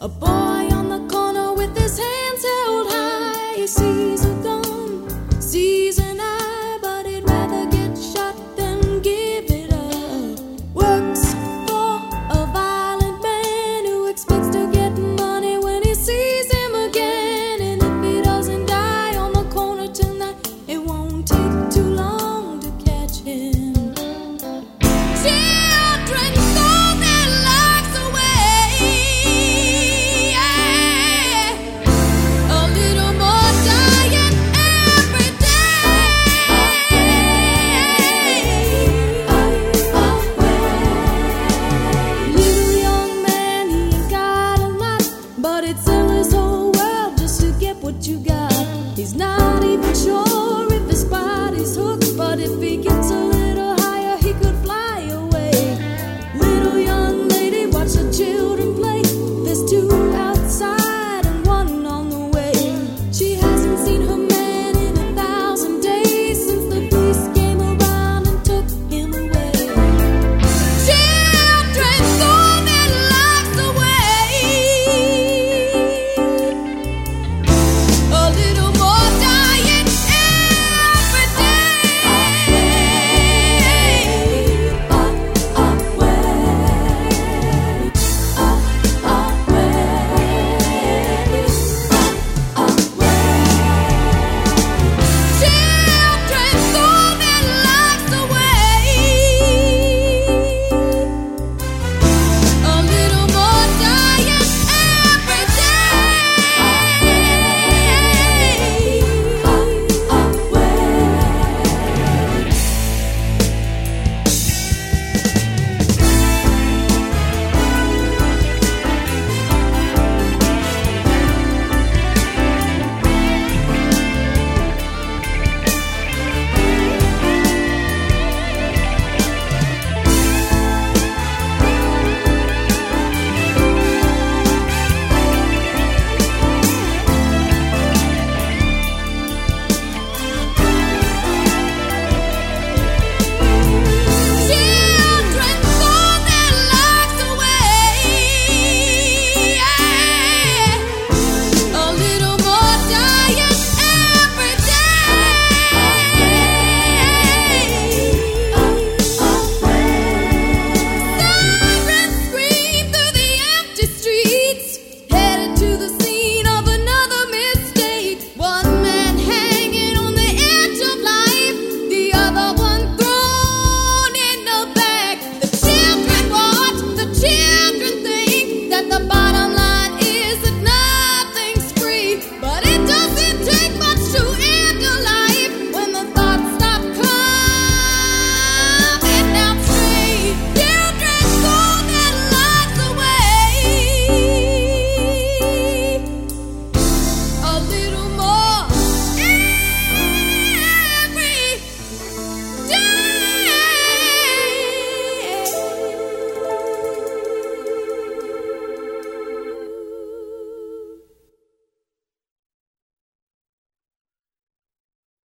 boy on the corner with his hands held high. He sees a gun, sees an eye, but he'd rather get shot than give it up. Works for a violent man who expects to get money when he sees him again. And if he doesn't die on the corner tonight, it won't take too long to catch him. Children throw their lives away. A little more dying every day. Little young man, he ain't got a lot, but he'd sell his whole world just to get what you got. He's not even sure if his body's hooked, but if he gets a